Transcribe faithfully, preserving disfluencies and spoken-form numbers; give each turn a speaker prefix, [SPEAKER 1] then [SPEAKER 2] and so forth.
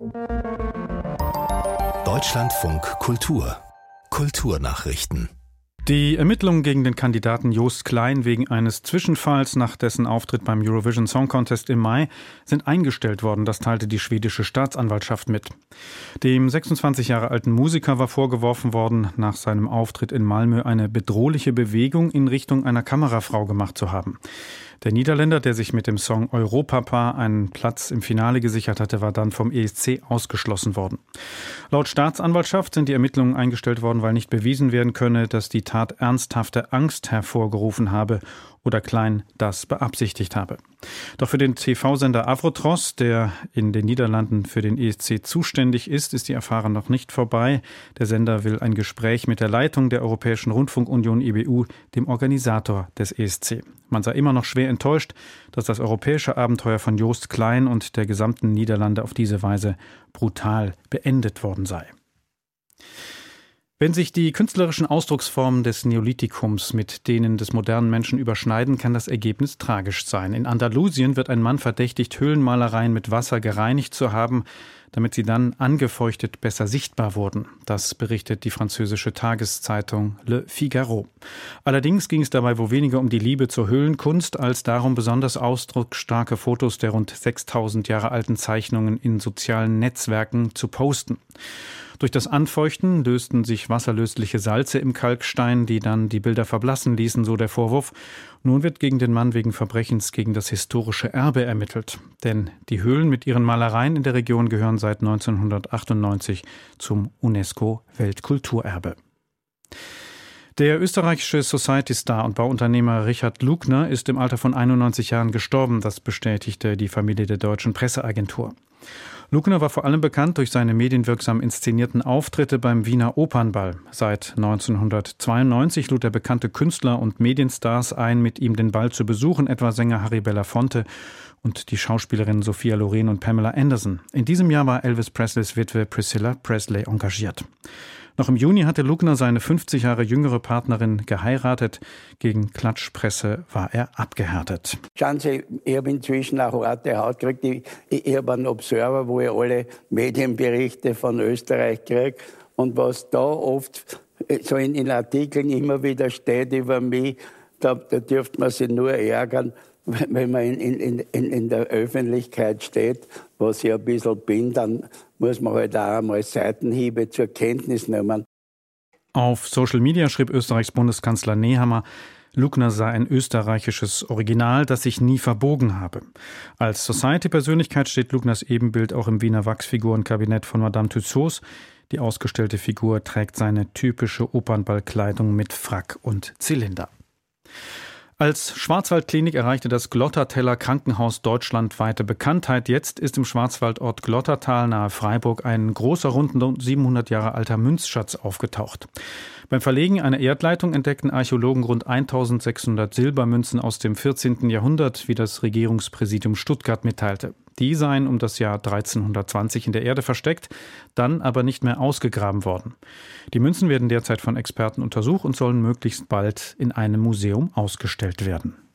[SPEAKER 1] Deutschlandfunk Kultur Kulturnachrichten.
[SPEAKER 2] Die Ermittlungen gegen den Kandidaten Joost Klein wegen eines Zwischenfalls nach dessen Auftritt beim Eurovision Song Contest im Mai sind eingestellt worden, das teilte die schwedische Staatsanwaltschaft mit. Dem sechsundzwanzig Jahre alten Musiker war vorgeworfen worden, nach seinem Auftritt in Malmö eine bedrohliche Bewegung in Richtung einer Kamerafrau gemacht zu haben. Der Niederländer, der sich mit dem Song Europapa einen Platz im Finale gesichert hatte, war dann vom E S C ausgeschlossen worden. Laut Staatsanwaltschaft sind die Ermittlungen eingestellt worden, weil nicht bewiesen werden könne, dass die Tat ernsthafte Angst hervorgerufen habe oder Klein das beabsichtigt habe. Doch für den T V-Sender Avrotros, der in den Niederlanden für den E S C zuständig ist, ist die Affäre noch nicht vorbei. Der Sender will ein Gespräch mit der Leitung der Europäischen Rundfunkunion E B U, dem Organisator des E S C. Man sei immer noch schwer enttäuscht, dass das europäische Abenteuer von Joost Klein und der gesamten Niederlande auf diese Weise brutal beendet worden sei. Wenn sich die künstlerischen Ausdrucksformen des Neolithikums mit denen des modernen Menschen überschneiden, kann das Ergebnis tragisch sein. In Andalusien wird ein Mann verdächtigt, Höhlenmalereien mit Wasser gereinigt zu haben, damit sie dann angefeuchtet besser sichtbar wurden. Das berichtet die französische Tageszeitung Le Figaro. Allerdings ging es dabei wohl weniger um die Liebe zur Höhlenkunst, als darum, besonders ausdrucksstarke Fotos der rund sechstausend Jahre alten Zeichnungen in sozialen Netzwerken zu posten. Durch das Anfeuchten lösten sich wasserlösliche Salze im Kalkstein, die dann die Bilder verblassen ließen, so der Vorwurf. Nun wird gegen den Mann wegen Verbrechens gegen das historische Erbe ermittelt. Denn die Höhlen mit ihren Malereien in der Region gehören seit neunzehnhundertachtundneunzig zum UNESCO-Weltkulturerbe. Der österreichische Society-Star und Bauunternehmer Richard Lugner ist im Alter von einundneunzig Jahren gestorben. Das bestätigte die Familie der deutschen Presseagentur. Lugner war vor allem bekannt durch seine medienwirksam inszenierten Auftritte beim Wiener Opernball. Seit neunzehnhundertzweiundneunzig lud der bekannte Künstler und Medienstars ein, mit ihm den Ball zu besuchen, etwa Sänger Harry Belafonte und die Schauspielerinnen Sophia Loren und Pamela Anderson. In diesem Jahr war Elvis Presleys Witwe Priscilla Presley engagiert. Noch im Juni hatte Lugner seine fünfzig Jahre jüngere Partnerin geheiratet. Gegen Klatschpresse war er abgehärtet.
[SPEAKER 3] Schauen Sie, ich habe inzwischen auch harte Haut gekriegt. Ich, ich, ich habe einen Observer, wo ich alle Medienberichte von Österreich kriege. Und was da oft so in, in Artikeln immer wieder steht über mich, da, da dürfte man sich nur ärgern, wenn man in, in, in, in der Öffentlichkeit steht, was ich ein bisschen bin, dann muss man halt auch einmal Seitenhiebe zur Kenntnis nehmen.
[SPEAKER 2] Auf Social Media schrieb Österreichs Bundeskanzler Nehammer, Lugner sei ein österreichisches Original, das sich nie verbogen habe. Als Society-Persönlichkeit steht Lugners Ebenbild auch im Wiener Wachsfigurenkabinett von Madame Tussauds. Die ausgestellte Figur trägt seine typische Opernballkleidung mit Frack und Zylinder. Als Schwarzwaldklinik erreichte das Glotterteller Krankenhaus deutschlandweite Bekanntheit. Jetzt ist im Schwarzwaldort Glottertal nahe Freiburg ein großer, rund siebenhundert Jahre alter Münzschatz aufgetaucht. Beim Verlegen einer Erdleitung entdeckten Archäologen rund eintausendsechshundert Silbermünzen aus dem vierzehnten Jahrhundert, wie das Regierungspräsidium Stuttgart mitteilte. Die seien um das Jahr dreizehnhundertzwanzig in der Erde versteckt, dann aber nicht mehr ausgegraben worden. Die Münzen werden derzeit von Experten untersucht und sollen möglichst bald in einem Museum ausgestellt werden.